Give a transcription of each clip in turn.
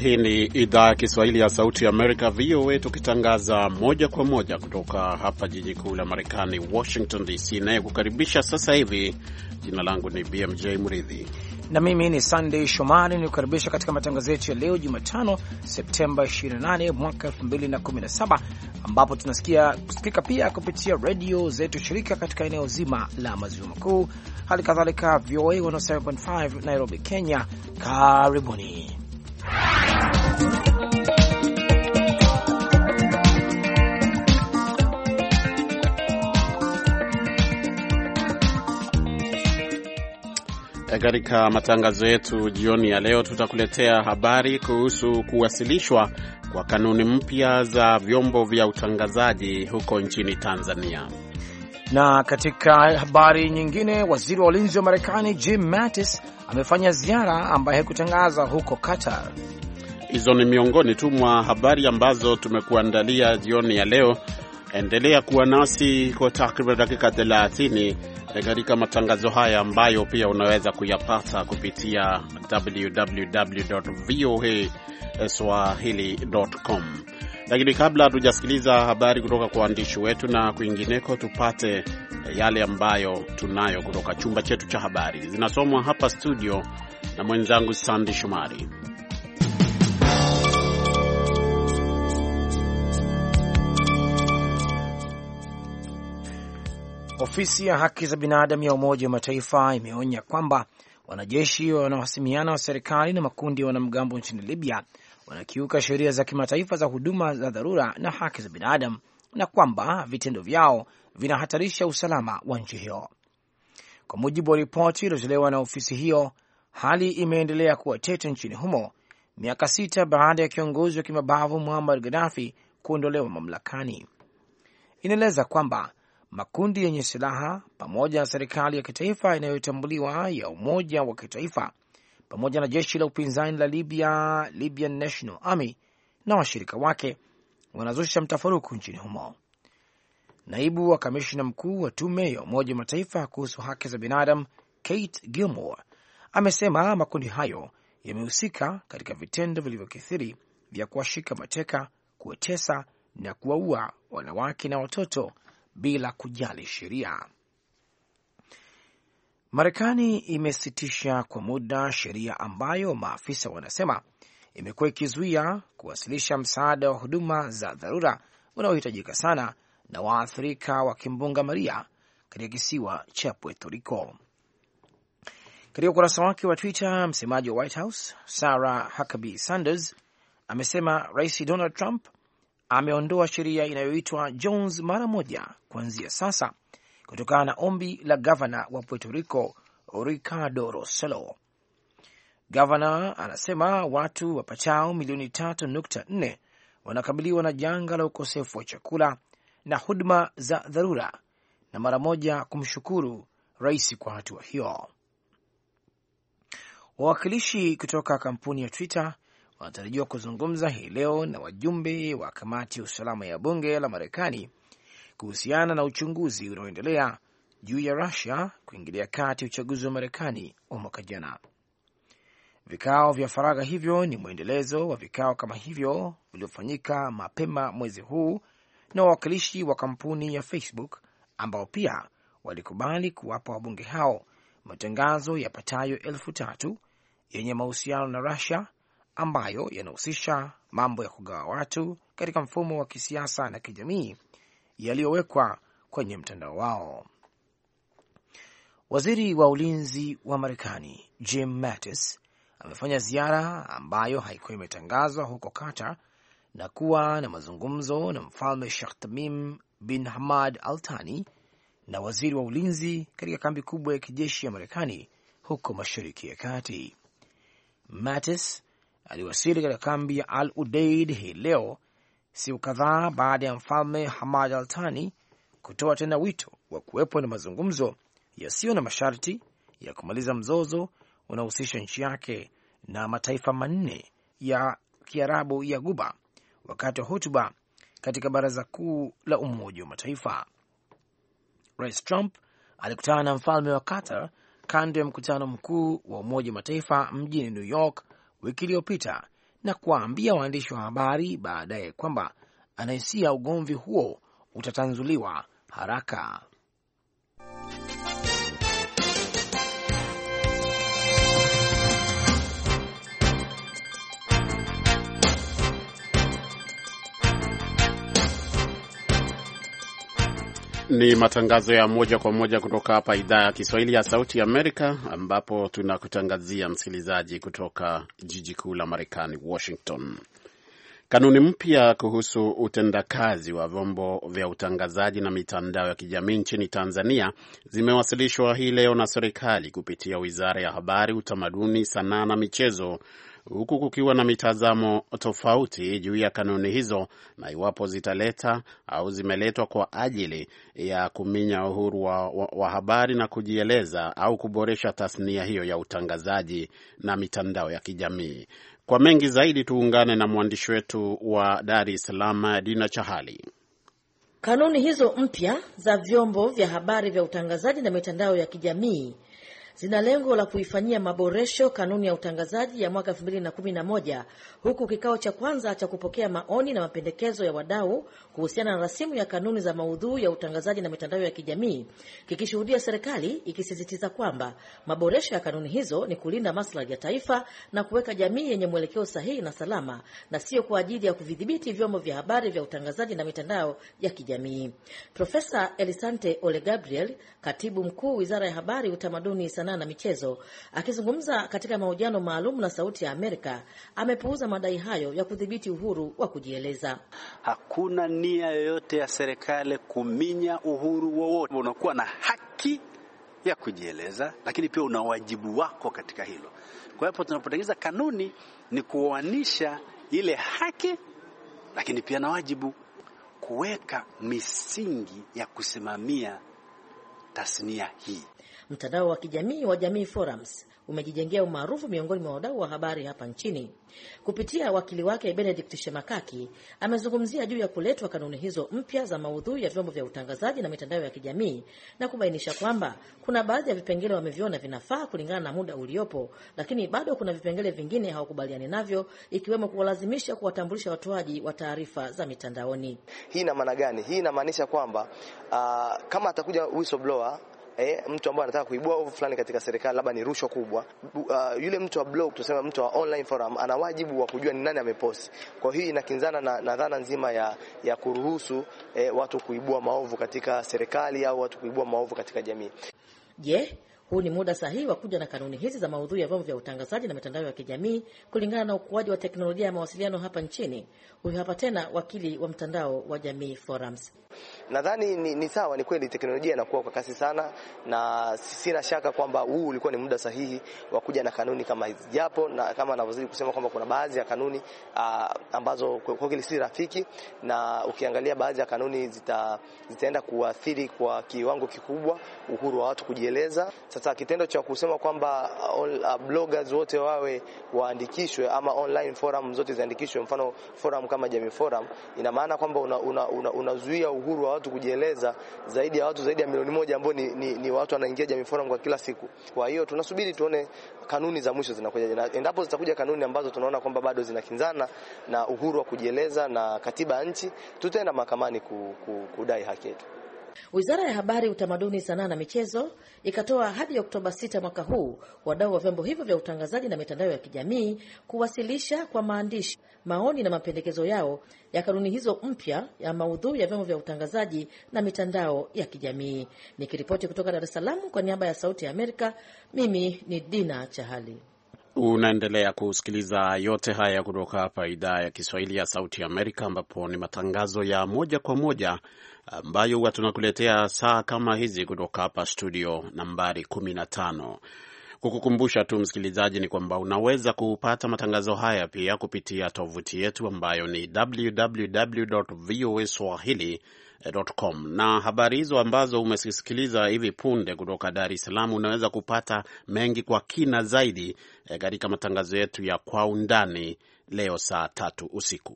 Hii ni idhaa ya Kiswahili ya Sauti ya Amerika, VOA, tukitangaza moja kwa moja kutoka hapa jiji kuu la Marekani, Washington DC. Naye kukaribisha sasa hivi, jina langu ni BMJ Mridhi na mimi ni Sunday Shomari, ni kukaribisha katika matangazo yetu ya leo Jumatano Septemba 28 mwaka 2017, ambapo tunasikika pia kupitia radio zetu shirika katika eneo zima la maziwa makuu, hali kadhalika VOA 107.5 Nairobi, Kenya. Karibuni. Katika matangazo yetu jioni ya leo, tutakuletea habari kuhusu kuwasilishwa kwa kanuni mpya za vyombo vya utangazaji huko nchini Tanzania. Na katika habari nyingine, waziri wa ulinzi wa Marekani Jim Mattis amefanya ziara ambayo haikutangaza huko Qatar. Hizo ni miongoni tu mwa habari ambazo tumekuandalia jioni ya leo. Endelea kuwa nasi kwa takriban dakika 30 katika matangazo haya ambayo pia unaweza kuyapata kupitia www.voaswahili.com. Lakini kabla hatujasikiliza habari kutoka kwa waandishi wetu na kwingineko, tupate yale ambayo tunayo kutoka chumba chetu cha habari. Zinasomwa hapa studio na mwenzangu Sandy Shumari. Ofisi ya haki za binadamu ya Umoja wa Mataifa imeonya kwamba wanajeshi wanaohasimiana wa serikali na makundi ya wanamgambo nchini Libya wanakiuka sheria za kimataifa za huduma za dharura na haki za binadamu, na kwamba vitendo vyao vinahatarisha usalama wa nchi hiyo. Kwa mujibu wa ripoti iliyotolewa na ofisi hiyo, hali imeendelea kuwa tete nchini humo miaka 6 baada ya kiongozi wa kimabavu Muammar Gaddafi kuondolewa mamlakani. Inaeleza kwamba makundi yenye silaha pamoja na serikali ya kitaifa inayotambuliwa ya umoja wa kitaifa pamoja na jeshi la upinzani la Libya, Libyan National Army, na washirika wake wanazusha mtafaruku nchini humo. Naibu wa kamishna mkuu wa tume ya Umoja wa Mataifa kuhusu haki za binadamu Kate Gilmore amesema makundi hayo yamehusika katika vitendo vilivyokithiri vya kuwashika mateka, kuwatesa na kuwaua wanawake na watoto bila kujali sheria. Marekani imesitisha kwa muda sheria ambayo maafisa wanasema imekuwa ikizuia kuwasilisha msaada wa huduma za dharura unaohitajika sana na waathirika wa kimbunga Maria katika kisiwa cha Puerto Rico. Katika ukurasa wake wa Twitter, msemaji wa White House Sarah Huckabee Sanders amesema Rais Donald Trump ameondoa sheria inayoitwa Jones mara moja kuanzia sasa kutokana na ombi la gavana wa Puerto Rico Ricardo Rossello. Gavana anasema watu wapatao milioni 3.4 wanakabiliwa na janga la ukosefu wa chakula na huduma za dharura, na mara moja kumshukuru rais kwa hatua hiyo. Wawakilishi kutoka kampuni ya Twitter wanatarajiwa kuzungumza hii leo na wajumbe wa kamati ya usalama ya bunge la Marekani kuhusiana na uchunguzi unaoendelea juu ya Russia kuingilia kati uchaguzi wa Marekani wa mwaka jana. Vikao vya faragha hivyo ni mwendelezo wa vikao kama hivyo vilivyofanyika mapema mwezi huu na wawakilishi wa kampuni ya Facebook ambao pia walikubali kuwapa wabunge hao matangazo yapatayo 3,000 yenye mahusiano na Russia ambayo yanahusisha mambo ya kugawa watu katika mfumo wa kisiasa na kijamii yaliyowekwa kwenye mtandao wao. Waziri wa ulinzi wa Marekani Jim Mattis amefanya ziara ambayo haikuwa imetangazwa huko Qatar na kuwa na mazungumzo na mfalme Sheikh Tamim bin Hamad Al Thani na waziri wa ulinzi katika kambi kubwa ya kijeshi ya Marekani huko Mashariki ya Kati. Mattis aliwasili katika kambi ya Al Udeid hii leo, siku kadhaa baada ya mfalme Hamad Al Thani kutoa tena wito wa kuwepo na mazungumzo yasiyo na masharti ya kumaliza mzozo unaohusisha nchi yake na mataifa manne ya Kiarabu ya Guba wakati wa hotuba katika Baraza Kuu la Umoja wa Mataifa. Rais Trump alikutana na mfalme wa Qatar kando ya mkutano mkuu wa Umoja wa Mataifa mjini New York wiki iliyopita na kuwaambia waandishi wa habari baadaye kwamba anahisia ugomvi huo utatanzuliwa haraka. Ni matangazo ya moja kwa moja kutoka hapa idhaa ya Kiswahili ya Sauti ya Amerika, ambapo tunakutangazia msikilizaji kutoka jiji kuu la Marekani, Washington. Kanuni mpya kuhusu utendakazi wa vyombo vya utangazaji na mitandao ya kijamii nchini Tanzania zimewasilishwa hii leo na serikali kupitia Wizara ya Habari, Utamaduni, Sanaa na Michezo, huku kukiwa na mitazamo tofauti juu ya kanuni hizo na iwapo zitaleta au zimeletwa kwa ajili ya kuminya uhuru wa habari na kujieleza au kuboresha tasnia hiyo ya utangazaji na mitandao ya kijamii. Kwa mengi zaidi tuungane na mwandishi wetu wa Dar es Salaam, Dina Chahali. Kanuni hizo mpya za vyombo vya habari vya utangazaji na mitandao ya kijamii zina lengo la kuifanyia maboresho kanuni ya utangazaji ya mwaka 2011, huku kikao cha kwanza cha kupokea maoni na mapendekezo ya wadau kuhusiana na rasimu ya kanuni za maudhui ya utangazaji na mitandao ya kijamii kikishuhudia serikali ikisisitiza kwamba maboresho ya kanuni hizo ni kulinda maslahi ya taifa na kuweka jamii yenye mwelekeo sahihi na salama, na sio kwa ajili ya kuvidhibiti vyombo vya habari vya utangazaji na mitandao ya kijamii. Profesa Elisante Ole Gabriel, katibu mkuu Wizara ya Habari, Utamaduni, Sanaa na Michezo, akizungumza katika mahojiano maalum na Sauti ya Amerika, amepuuza madai hayo ya kudhibiti uhuru wa kujieleza. Hakuna nia yoyote ya serikali kuminya uhuru wowote. Unakuwa na haki ya kujieleza, lakini pia una wajibu wako katika hilo. Kwa hiyo tunapotengeza kanuni ni kuoanisha ile haki lakini pia na wajibu, kuweka misingi ya kusimamia tasnia hii. Mtandao wa kijamii wa Jamii Forums umejijengea umaarufu miongoni mwa wadau wa habari hapa nchini. Kupitia wakili wake Benedict Shemakaki, amezungumzia juu ya kuletwa kanuni hizo mpya za maudhui ya vyombo vya utangazaji na mitandao ya kijamii na kubainisha kwamba kuna baadhi ya vipengele wameviona vinafaa kulingana na muda uliopo, lakini bado kuna vipengele vingine hawakubaliani navyo, ikiwemo kuwalazimisha kuwatambulisha watoaji wa taarifa za mitandaoni. Hii ina maana gani? Hii inamaanisha kwamba kama atakuja whistleblower, mtu ambaye anataka kuibua ovu fulani katika serikali, labda ni rushwa kubwa, yule mtu wa blog, tuseme mtu wa online forum, ana wajibu wa kujua ni nani amepost. Kwa hiyo inakinzana na dhana nzima ya kuruhusu watu kuibua maovu katika serikali au watu kuibua maovu katika jamii. Je, huu ni muda sahihi wa kuja na kanuni hizi za maudhui ya vyombo vya utangazaji na mitandao ya kijamii kulingana na ukuaji wa teknolojia ya mawasiliano hapa nchini? Huyu hapa tena wakili wa mtandao wa Jamii Forums. Nadhani ni sawa, ni kweli teknolojia inakuwa kwa kasi sana, na sina shaka kwamba huu ulikuwa ni muda sahihi wa kuja na kanuni kama hizi. Japo na kama anavyozidi kusema kwamba kuna baadhi ya kanuni ambazo kwa kweli si rafiki, na ukiangalia baadhi ya kanuni zitaenda kuathiri kwa kiwango kikubwa uhuru wa watu kujieleza. Sasa kitendo cha kusema kwamba bloggers wote wawe waandikishwe ama online forum zote ziandikishwe, mfano forum kama Jamii Forum, ina maana kwamba unazuia uhuru wa watu kujieleza zaidi ya milioni 1 ambao ni watu wanaingia Jamii Forum kwa kila siku. Kwa hiyo tunasubiri tuone kanuni za mwisho zinakuja, na endapo zitakuja kanuni ambazo tunaona kwamba bado zinakinzana na uhuru wa kujieleza na katiba ya nchi, tutaenda mahakamani kudai haki yetu. Wizara ya Habari, Utamaduni, Sanaa na Michezo ikatoa hadi Oktoba 6 mwaka huu wadau wa vyombo hivyo vya utangazaji na mitandao ya kijamii kuwasilisha kwa maandishi maoni na mapendekezo yao ya kanuni hizo mpya ya maudhui ya vyombo vya utangazaji na mitandao ya kijamii. Nikiripoti kutoka Dar es Salaam kwa niaba ya Sauti ya Amerika, mimi ni Dina Chahali. Unaendelea kusikiliza yote haya kutoka hapa idhaa ya Kiswahili ya Sauti ya Amerika, ambapo ni matangazo ya moja kwa moja ambayo huwa tunakuletea saa kama hizi kutoka hapa studio nambari 15. Kukukumbusha tu msikilizaji ni kwamba unaweza kupata matangazo haya pia kupitia tovuti yetu ambayo ni www.voaswahili.com. Na habari hizo ambazo umesikiliza hivi punde kutoka Dar es Salaam, unaweza kupata mengi kwa kina zaidi katika matangazo yetu ya Kwa Undani leo saa 3 usiku.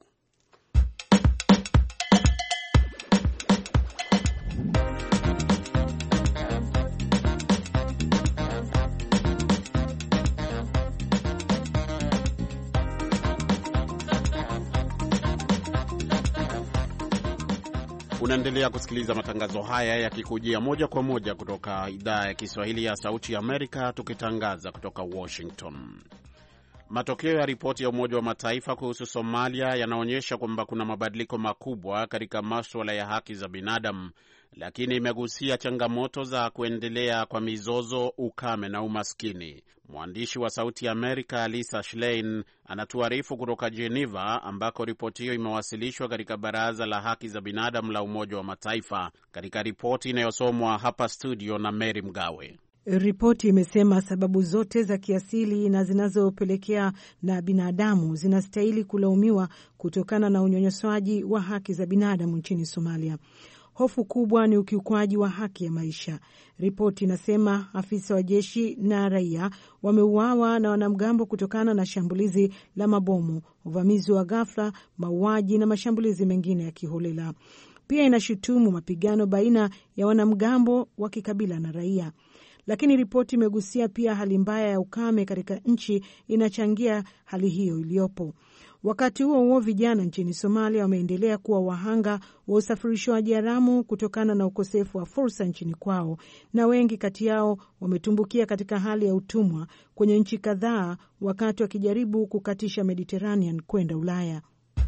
Unaendelea kusikiliza matangazo haya yakikujia moja kwa moja kutoka idhaa ya Kiswahili ya Sauti ya Amerika, tukitangaza kutoka Washington. Matokeo ya ripoti ya Umoja wa Mataifa kuhusu Somalia yanaonyesha kwamba kuna mabadiliko makubwa katika masuala ya haki za binadamu, lakini imegusia changamoto za kuendelea kwa mizozo, ukame na umaskini. Mwandishi wa Sauti ya Amerika Lisa Schlein anatuarifu kutoka Geneva, ambako ripoti hiyo imewasilishwa katika Baraza la Haki za Binadamu la Umoja wa Mataifa, katika ripoti inayosomwa hapa studio na Mary Mgawe. Ripoti imesema sababu zote za kiasili na zinazopelekea na binadamu zinastahili kulaumiwa kutokana na unyonyoswaji wa haki za binadamu nchini Somalia. Hofu kubwa ni ukiukwaji wa haki ya maisha. Ripoti inasema afisa wa jeshi na raia wameuawa na wanamgambo kutokana na shambulizi la mabomu, uvamizi wa ghafla, mauaji na mashambulizi mengine ya kiholela. Pia inashutumu mapigano baina ya wanamgambo wa kikabila na raia. Lakini ripoti imegusia pia hali mbaya ya ukame katika nchi inachangia hali hiyo iliyopo. Wakati huo huo, vijana nchini Somalia wameendelea kuwa wahanga wa usafirishwaji haramu kutokana na ukosefu wa fursa nchini kwao, na wengi kati yao wametumbukia katika hali ya utumwa kwenye nchi kadhaa wakati wakijaribu kukatisha Mediterranean kwenda Ulaya.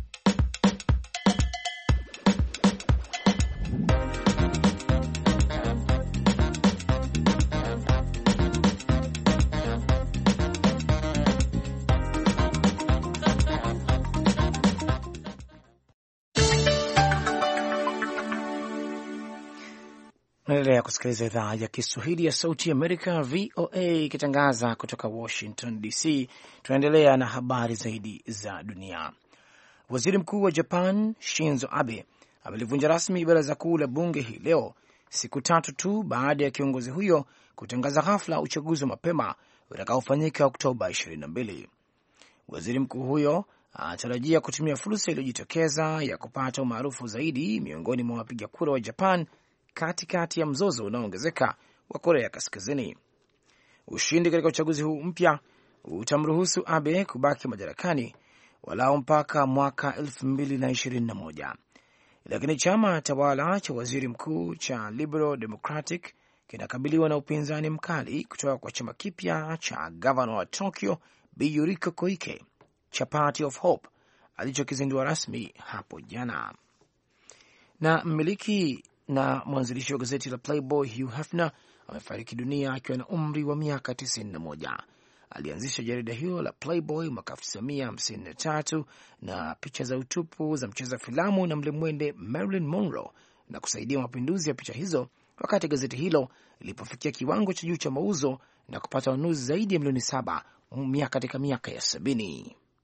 Naendelea kusikiliza idhaa ya Kiswahili ya Sauti ya Amerika, VOA, ikitangaza kutoka Washington DC. Tunaendelea na habari zaidi za dunia. Waziri Mkuu wa Japan Shinzo Abe amelivunja rasmi baraza kuu la bunge hii leo, siku tatu tu baada ya kiongozi huyo kutangaza ghafla uchaguzi wa mapema utakaofanyika Oktoba 22. Waziri mkuu huyo anatarajia kutumia fursa iliyojitokeza ya kupata umaarufu zaidi miongoni mwa wapiga kura wa Japan katikati ya mzozo unaoongezeka wa Korea Kaskazini. Ushindi katika uchaguzi huu mpya utamruhusu Abe kubaki madarakani walao mpaka mwaka 2021. Lakini chama tawala cha waziri mkuu cha Liberal Democratic kinakabiliwa na upinzani mkali kutoka kwa chama kipya cha gavana wa Tokyo Yuriko Koike cha Party of Hope alichokizindua rasmi hapo jana. Na mmiliki na mwanzilishi wa gazeti la Playboy Hugh Hefner amefariki dunia akiwa na umri wa miaka 91. Alianzisha jarida hilo la Playboy mwaka 1953 na picha za utupu za mcheza filamu na mlimwende Marilyn Monroe na kusaidia mapinduzi ya picha hizo wakati gazeti hilo lilipofikia kiwango cha juu cha mauzo na kupata wanunuzi zaidi ya milioni 7 katika miaka ya 70.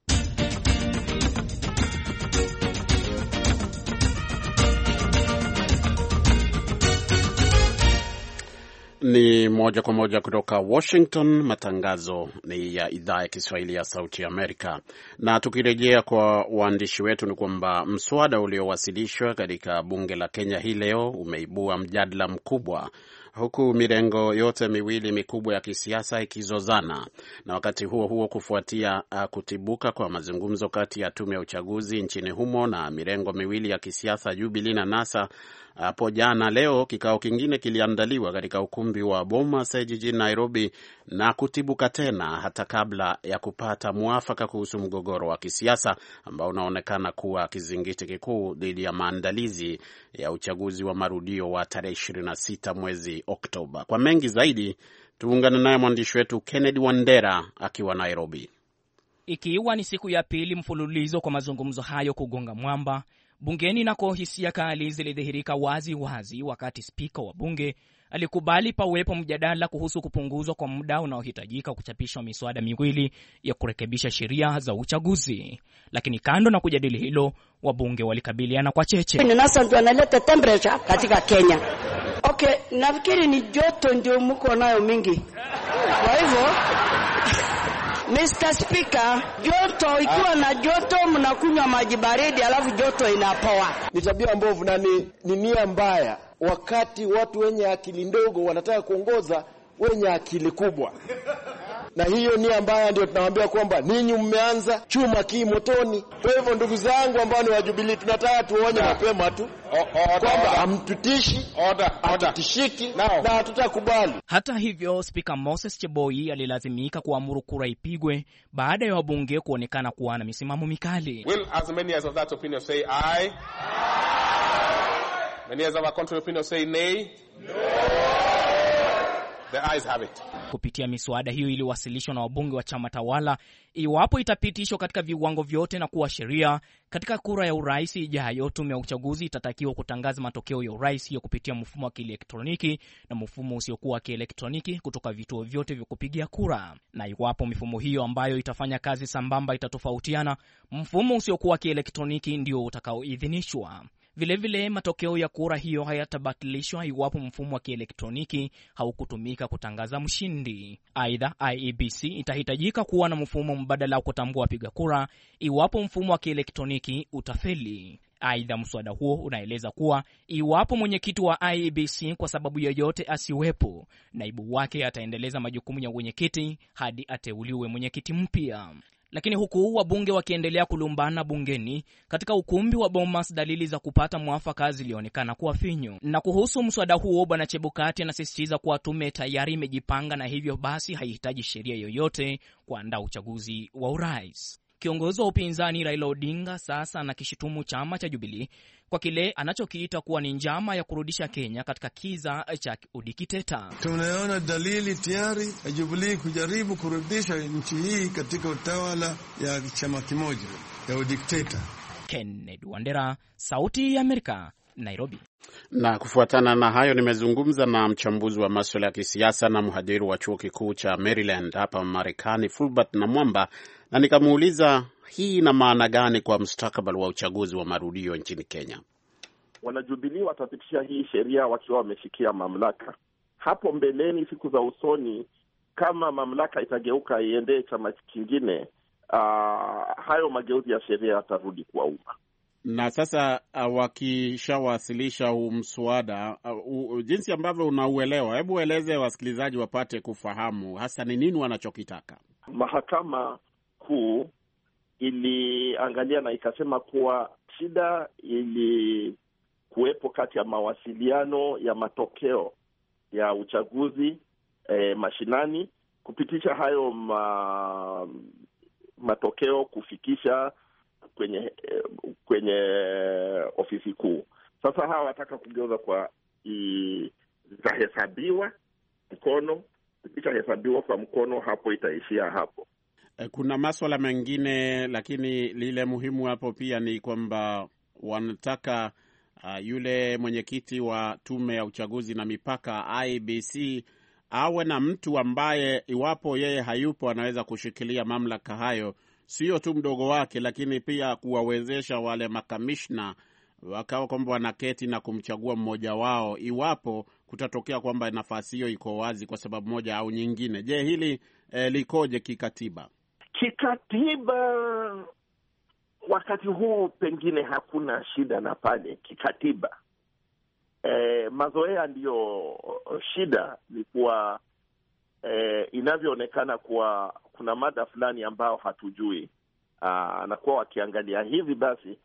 Ni moja kwa moja kutoka Washington. Matangazo ni ya idhaa ya Kiswahili ya Sauti ya Amerika. Na tukirejea kwa waandishi wetu, ni kwamba mswada uliowasilishwa katika bunge la Kenya hii leo umeibua mjadala mkubwa, huku mirengo yote miwili mikubwa ya kisiasa ikizozana. Na wakati huo huo, kufuatia kutibuka kwa mazungumzo kati ya tume ya uchaguzi nchini humo na mirengo miwili ya kisiasa Jubilee na NASA, hapo jana leo kikao kingine kiliandaliwa katika ukumbi wa Bomas jijini Nairobi na kutibuka tena hata kabla ya kupata muafaka kuhusu mgogoro wa kisiasa ambao unaonekana kuwa kizingiti kikuu dhidi ya maandalizi ya uchaguzi wa marudio wa tarehe 26 mwezi Oktoba. Kwa mengi zaidi tuungane naye mwandishi wetu Kennedy Wandera akiwa Nairobi. Ikiwa ni siku ya pili mfululizo kwa mazungumzo hayo kugonga mwamba, bungeni nako hisia kali zilidhihirika wazi wazi wakati spika wa bunge alikubali pawepo mjadala kuhusu kupunguzwa kwa muda unaohitajika kuchapishwa miswada miwili ya kurekebisha sheria za uchaguzi. Lakini kando na kujadili hilo, wabunge walikabiliana kwa cheche. Ni NASA ndio analeta temperature katika Kenya. Okay, nafikiri ni joto ndio mko nayo mingi. Kwa hivyo Mr. Speaker, joto ikiwa na joto mnakunywa maji baridi alafu joto inapoa. Ni tabia mbovu na ni nia mbaya wakati watu wenye akili ndogo wanataka kuongoza wenye akili kubwa. na hiyo nia mbaya ndio tunawaambia kwamba ninyi mmeanza chuma kii motoni. Kwa hivyo ndugu zangu ambao ni wa Jubilee, tunataka tuonye mapema tu kwamba hamtutishi, hatutishiki na hatutakubali. Hata hivyo, Spika Moses Cheboi alilazimika kuamuru kura ipigwe baada ya wabunge kuonekana kuwa na misimamo mikali. Will as many as of that opinion say aye? Many as of our contrary opinion say nay? No. The ayes have it. Kupitia miswada hiyo iliwasilishwa na wabunge wa chama tawala, iwapo itapitishwa katika viwango vyote na kuwa sheria, katika kura ya urais ijayo, tume ya uchaguzi itatakiwa kutangaza matokeo ya urais hiyo kupitia mfumo wa kielektroniki na mfumo usiokuwa wa kielektroniki kutoka vituo vyote vya kupigia kura. Na iwapo mifumo hiyo ambayo itafanya kazi sambamba itatofautiana, mfumo usiokuwa wa kielektroniki ndio utakaoidhinishwa. Vilevile, matokeo ya kura hiyo hayatabatilishwa iwapo mfumo wa kielektroniki haukutumika kutangaza mshindi. Aidha, IEBC itahitajika kuwa na mfumo mbadala wa kutambua wapiga kura iwapo mfumo wa kielektroniki utafeli. Aidha, mswada huo unaeleza kuwa iwapo mwenyekiti wa IEBC kwa sababu yoyote asiwepo, naibu wake ataendeleza majukumu ya mwenyekiti hadi ateuliwe mwenyekiti mpya. Lakini huku wabunge wakiendelea kulumbana bungeni, katika ukumbi wa Bomas dalili za kupata mwafaka zilionekana kuwa finyu. Na kuhusu mswada huo, Bwana Chebukati anasisitiza kuwa tume tayari imejipanga na hivyo basi haihitaji sheria yoyote kuandaa uchaguzi wa urais. Kiongozi wa upinzani Raila Odinga sasa anakishutumu chama cha Jubilee kwa kile anachokiita kuwa ni njama ya kurudisha Kenya katika kiza cha udikiteta. Tunaona dalili tayari ya Jubilee kujaribu kurudisha nchi hii katika utawala ya chama kimoja ya udikteta. Kennedy Wandera, Sauti ya Amerika, Nairobi. Na kufuatana na hayo, nimezungumza na mchambuzi wa masuala ya kisiasa na mhadhiri wa chuo kikuu cha Maryland hapa Marekani, Fulbert Namwamba, na nikamuuliza hii ina maana gani kwa mustakabali wa uchaguzi wa marudio nchini Kenya. Wanajubilee watapitisha hii sheria wakiwa wameshikia mamlaka. Hapo mbeleni, siku za usoni, kama mamlaka itageuka iendee chama kingine, hayo mageuzi ya sheria yatarudi kwa umma. Na sasa wakishawasilisha huu mswada, jinsi ambavyo unauelewa, hebu eleze wasikilizaji wapate kufahamu hasa ni nini wanachokitaka. Mahakama Kuu iliangalia na ikasema kuwa shida ilikuwepo kati ya mawasiliano ya matokeo ya uchaguzi mashinani, kupitisha hayo matokeo kufikisha kwenye ofisi kuu. Sasa hawa wataka kugeuza kwa zitahesabiwa mkono, zitahesabiwa kwa mkono, hapo itaishia hapo. Kuna masuala mengine, lakini lile muhimu hapo pia ni kwamba wanataka yule mwenyekiti wa tume ya uchaguzi na mipaka IEBC awe na mtu ambaye iwapo yeye hayupo anaweza kushikilia mamlaka hayo, sio tu mdogo wake, lakini pia kuwawezesha wale makamishna wakawa kwamba wanaketi na kumchagua mmoja wao iwapo kutatokea kwamba nafasi hiyo iko wazi kwa sababu moja au nyingine. Je, hili likoje kikatiba? Kikatiba wakati huu pengine hakuna shida na pale kikatiba. Mazoea ndiyo shida. Ni kuwa inavyoonekana kuwa kuna mada fulani ambao hatujui, na kuwa wakiangalia hivi basi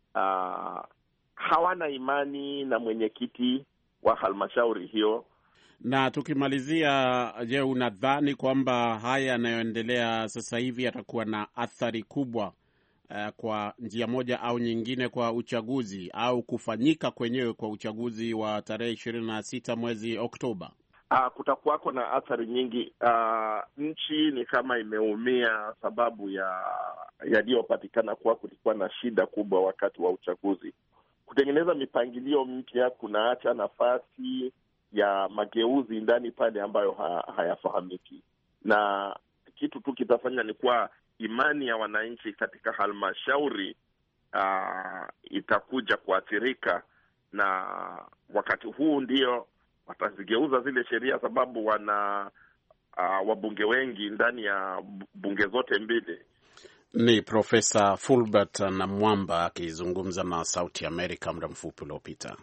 hawana imani na mwenyekiti wa halmashauri hiyo. Na tukimalizia, je, unadhani kwamba haya yanayoendelea sasa hivi yatakuwa na athari kubwa kwa njia moja au nyingine kwa uchaguzi au kufanyika kwenyewe kwa uchaguzi wa tarehe 26 mwezi Oktoba? Kutakuwako na athari nyingi. Nchi ni kama imeumia sababu ya yaliyopatikana kuwa kulikuwa na shida kubwa wakati wa uchaguzi. Kutengeneza mipangilio mpya kunaacha nafasi ya mageuzi ndani pale ambayo hayafahamiki, na kitu tu kitafanya ni kuwa imani ya wananchi katika halmashauri itakuja kuathirika, na wakati huu ndio watazigeuza zile sheria, sababu wana wabunge wengi ndani ya bunge zote mbili. Ni Profesa Fulbert Namwamba akizungumza na Sauti Amerika muda mfupi uliopita.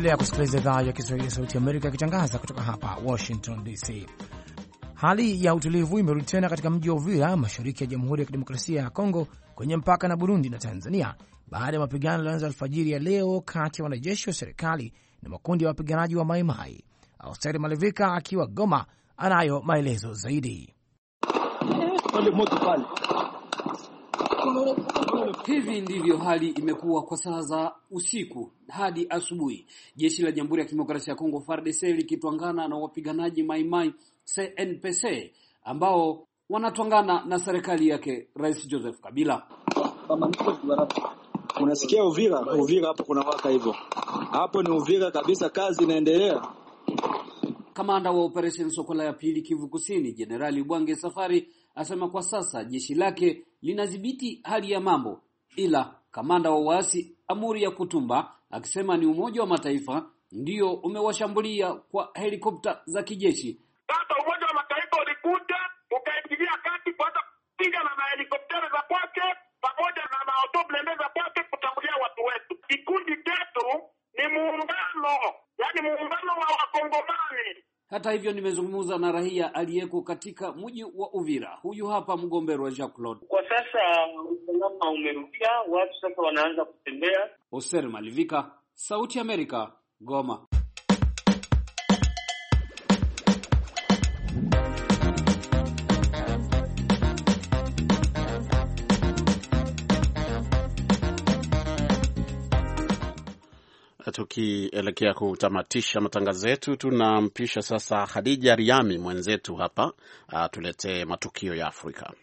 Unaendelea kusikiliza idhaa ya Kiswahili ya Sauti ya Amerika ikitangaza kutoka hapa Washington DC. Hali ya utulivu imerudi tena katika mji wa Uvira, mashariki ya Jamhuri ya Kidemokrasia ya Kongo, kwenye mpaka na Burundi na Tanzania, baada ya mapigano yaliyoanza alfajiri ya leo kati ya wanajeshi wa serikali na makundi ya wapiganaji wa Mai Mai. Austeri Malivika akiwa Goma anayo maelezo zaidi. Hivi ndivyo hali imekuwa kwa saa za usiku hadi asubuhi. Jeshi la Jamhuri ya Kidemokrasia ya Kongo FARDC likitwangana na wapiganaji Mai Mai CNPC ambao wanatwangana na serikali yake Rais Joseph Kabila. Unasikia Uvira hapo kuna waka hivyo. Hapo ni Uvira kabisa, kazi inaendelea. Kamanda wa Operation Sokola ya pili Kivu Kusini, Jenerali Bwange Safari, asema kwa sasa jeshi lake linadhibiti hali ya mambo, ila kamanda wa waasi Amuri ya Kutumba akisema ni Umoja wa Mataifa ndio umewashambulia kwa helikopta za kijeshi. Sasa Umoja wa Mataifa ulikuja ukaingilia kati kwanza kupiga na helikoptera za kwake pamoja na autoblende za kwake kutangulia watu wetu. Kikundi chetu ni muungano, yani muungano wa Wakongomani. Hata hivyo nimezungumza na raia aliyeko katika mji wa Uvira. Huyu hapa mgombero wa Jacques Claude. Kwa sasa usalama umerudia, watu sasa wanaanza kutembea. Oser Malivika, Sauti ya Amerika, Goma. Tukielekea kutamatisha matangazo yetu, tunampisha sasa Khadija Riami mwenzetu hapa tuletee matukio ya Afrika.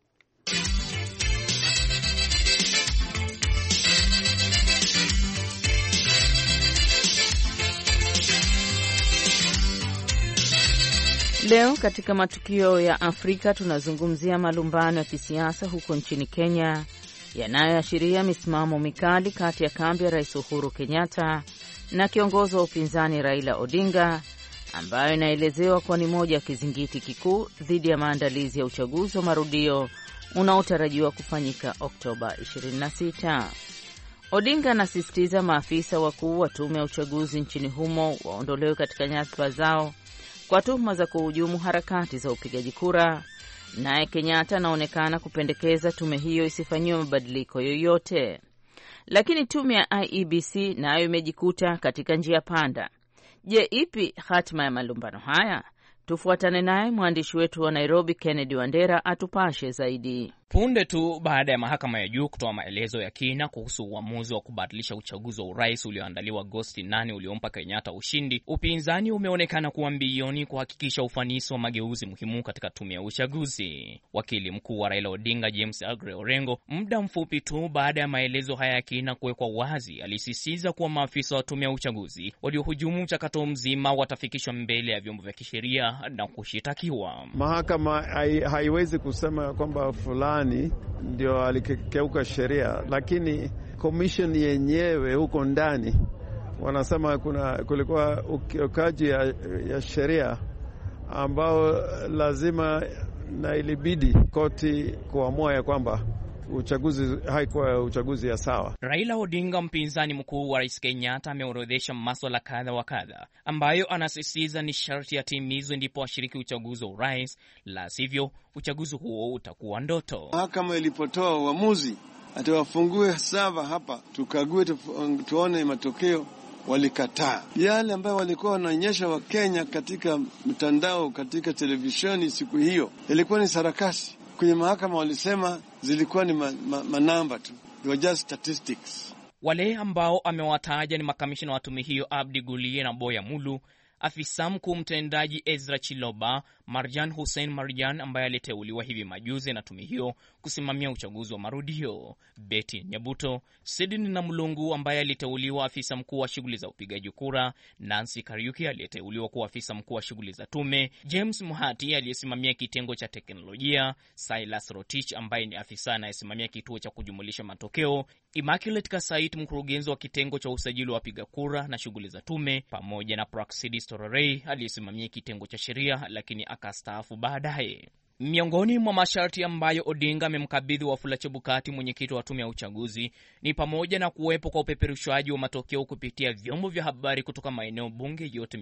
Leo katika matukio ya Afrika tunazungumzia malumbano ya kisiasa huko nchini Kenya yanayoashiria misimamo mikali kati ya kambi ya Rais Uhuru Kenyatta na kiongozi wa upinzani Raila Odinga, ambayo inaelezewa kuwa ni moja ya kizingiti kikuu dhidi ya maandalizi ya uchaguzi wa marudio unaotarajiwa kufanyika Oktoba 26. Odinga anasisitiza maafisa wakuu wa tume ya uchaguzi nchini humo waondolewe katika nyadhifa zao kwa tuhuma za kuhujumu harakati za upigaji kura. Naye Kenyatta anaonekana kupendekeza tume hiyo isifanyiwe mabadiliko yoyote. Lakini tume ya IEBC nayo imejikuta katika njia panda. Je, ipi hatima ya malumbano haya? Tufuatane naye mwandishi wetu wa Nairobi Kennedy Wandera atupashe zaidi. Punde tu baada ya mahakama ya juu kutoa maelezo ya kina kuhusu uamuzi wa kubadilisha uchaguzi wa urais ulioandaliwa Agosti 8 uliompa Kenyatta ushindi, upinzani umeonekana kuwa mbioni kuhakikisha ufanisi wa mageuzi muhimu katika tume ya uchaguzi. Wakili mkuu wa Raila Odinga James Agre Orengo, muda mfupi tu baada ya maelezo haya ya kina kuwekwa wazi, alisisitiza kuwa maafisa wa tume ya uchaguzi waliohujumu mchakato mzima watafikishwa mbele ya vyombo vya kisheria na kushitakiwa. Mahakama haiwezi kusema kwamba fulani ndio alikeuka sheria, lakini commission yenyewe huko ndani wanasema kulikuwa ukiukaji ya sheria ambao lazima na ilibidi koti kuamua ya kwamba uchaguzi haikuwa uchaguzi ya sawa. Raila Odinga, mpinzani mkuu wa Rais Kenyatta, ameorodhesha masuala kadha wa kadha ambayo anasisitiza ni sharti yatimizwe ndipo washiriki uchaguzi wa urais, la sivyo uchaguzi huo utakuwa ndoto. Mahakama ilipotoa uamuzi atawafungue sava hapa tukague tuone matokeo, walikataa. Yale ambayo walikuwa wanaonyesha wa Kenya katika mtandao, katika televisheni siku hiyo ilikuwa ni sarakasi. Kwenye mahakama walisema zilikuwa ni manamba tu. They were just statistics. Wale ambao amewataja ni makamishina wa tume hiyo Abdi Gulie na Boya Mulu, afisa mkuu mtendaji Ezra Chiloba, Marjan Hussein Marjan ambaye aliteuliwa hivi majuzi na tume hiyo kusimamia uchaguzi wa marudio, Betty Nyabuto, Sidini na Mulungu ambaye aliteuliwa afisa mkuu wa shughuli za upigaji kura, Nancy Kariuki aliyeteuliwa kuwa afisa mkuu wa shughuli za tume, James Muhati aliyesimamia kitengo cha teknolojia, Silas Rotich ambaye ni afisa anayesimamia kituo cha kujumulisha matokeo, Immaculate Kasait mkurugenzi wa kitengo cha usajili wa wapiga kura na shughuli za tume, pamoja na Praxidis Tororei aliyesimamia kitengo cha sheria lakini akastaafu baadaye. Miongoni mwa masharti ambayo Odinga amemkabidhi Wafula Chebukati, mwenyekiti wa tume ya uchaguzi, ni pamoja na kuwepo kwa upeperushaji wa matokeo kupitia vyombo vya habari kutoka maeneo bunge yote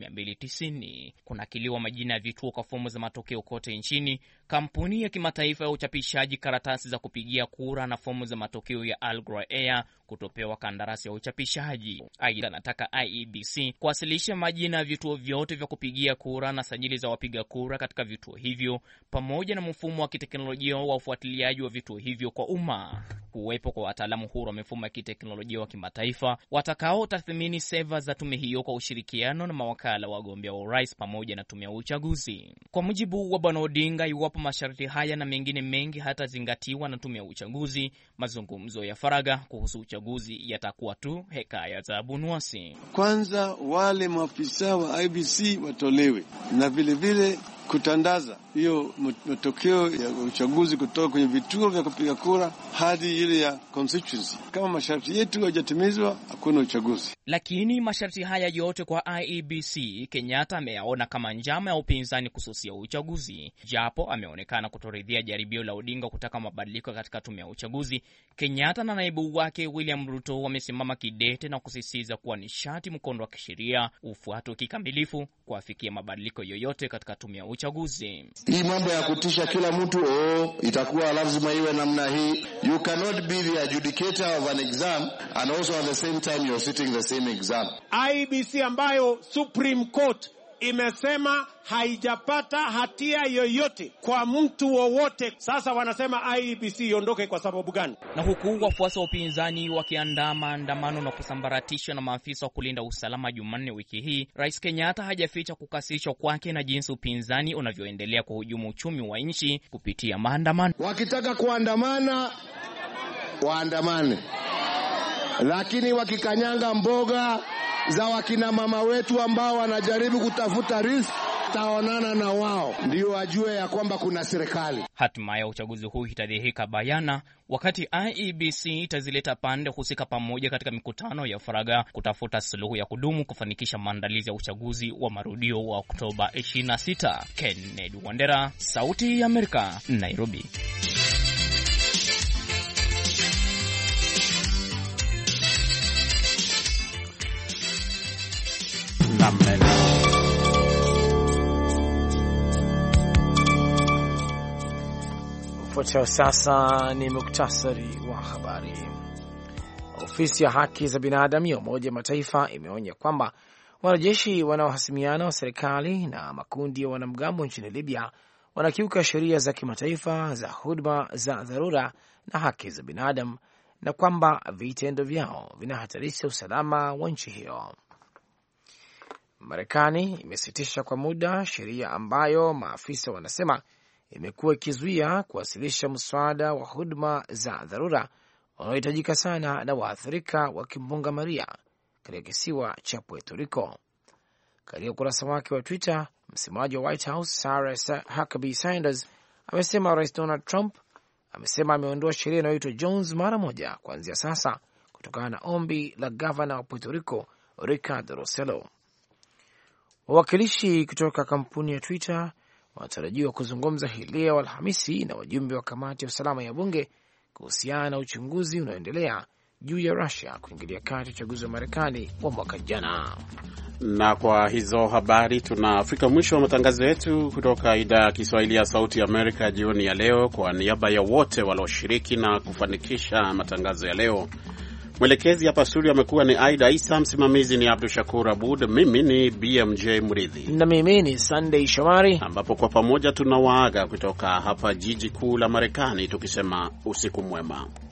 290, kunakiliwa majina ya vituo kwa fomu za matokeo kote nchini, kampuni ya kimataifa ya uchapishaji karatasi za kupigia kura na fomu za matokeo ya Al Ghurair Air kutopewa kandarasi ya uchapishaji. Aidha, anataka IEBC kuwasilisha majina ya vituo vyote vya kupigia kura na sajili za wapiga kura katika vituo hivyo, pamoja na mfumo wa kiteknolojia wa ufuatiliaji wa vituo hivyo kwa umma. Kuwepo kwa wataalamu huru wa mifumo ya kiteknolojia wa kimataifa watakao tathmini seva za tume hiyo kwa ushirikiano na mawakala wa wagombea wa urais pamoja na tume ya uchaguzi. Kwa mujibu wa Bwana Odinga, iwapo masharti haya na mengine mengi hatazingatiwa na tume ya uchaguzi, mazungumzo ya faragha kuhusu uchaguzi yatakuwa tu hekaya za Abunwasi. Kwanza wale maafisa wa IEBC watolewe, na vile vile kutandaza hiyo matokeo ya uchaguzi kutoka kwenye vituo vya kupiga kura hadi ile ya constituency. Kama masharti yetu hayajatimizwa, hakuna uchaguzi. Lakini masharti haya yote kwa IEBC, Kenyatta ameyaona kama njama ya upinzani kususia uchaguzi. Japo ameonekana kutoridhia jaribio la Odinga kutaka mabadiliko katika tume ya uchaguzi, Kenyatta na naibu wake William Ruto wamesimama kidete na kusisitiza kuwa ni sharti mkondo wa kisheria ufuatwe kikamilifu kuafikia mabadiliko yoyote katika tume ya uchaguzi. Hii mambo ya kutisha kila mtu itakuwa lazima iwe namna hii. You cannot be the adjudicator of an exam and also at the same time you're sitting the same exam. IEBC ambayo Supreme Court imesema haijapata hatia yoyote kwa mtu wowote. Sasa wanasema IEBC iondoke kwa sababu gani? Na huku wafuasi wa upinzani wakiandaa maandamano na kusambaratishwa na maafisa wa kulinda usalama Jumanne wiki hii, Rais Kenyatta hajaficha kukasirishwa kwake na jinsi upinzani unavyoendelea kuhujumu uchumi wa nchi kupitia maandamano. Wakitaka kuandamana, waandamane. Lakini wakikanyanga mboga za wakina mama wetu ambao wanajaribu kutafuta riziki, taonana na wao ndio wajue ya kwamba kuna serikali. Hatima ya uchaguzi huu itadhihirika bayana wakati IEBC itazileta pande husika pamoja katika mikutano ya faragha kutafuta suluhu ya kudumu kufanikisha maandalizi ya uchaguzi wa marudio wa Oktoba 26. Kennedy Wandera, Sauti ya Amerika, Nairobi. Ufuatao sasa ni muktasari wa habari. Ofisi ya haki za binadamu ya Umoja wa Mataifa imeonya kwamba wanajeshi wanaohasimiana wa serikali na makundi ya wanamgambo nchini Libya wanakiuka sheria za kimataifa za huduma za dharura na haki za binadamu na kwamba vitendo vyao vinahatarisha usalama wa nchi hiyo. Marekani imesitisha kwa muda sheria ambayo maafisa wanasema imekuwa ikizuia kuwasilisha mswada wa huduma za dharura unaohitajika sana na waathirika wa kimbunga Maria katika kisiwa cha Puerto Rico. Katika ukurasa wake wa Twitter, msemaji wa White House Sarah Huckabee Sanders amesema Rais Donald Trump amesema ameondoa sheria inayoitwa Jones mara moja kuanzia sasa kutokana na ombi la gavana wa Puerto Rico Ricardo Rossello. Wawakilishi kutoka kampuni ya Twitter wanatarajiwa kuzungumza hii leo Alhamisi na wajumbe wa kamati ya usalama ya bunge kuhusiana na uchunguzi unaoendelea juu ya Russia kuingilia kati uchaguzi wa Marekani wa mwaka jana. Na kwa hizo habari tunafika mwisho wa matangazo yetu kutoka idhaa ya Kiswahili ya Sauti ya Amerika jioni ya leo. Kwa niaba ya wote walioshiriki na kufanikisha matangazo ya leo, mwelekezi hapa studio amekuwa ni Aida Isa, msimamizi ni Abdul Shakur Abud, mimi ni BMJ Mridhi na mimi ni Sunday Shomari, ambapo kwa pamoja tunawaaga kutoka hapa jiji kuu la Marekani tukisema usiku mwema.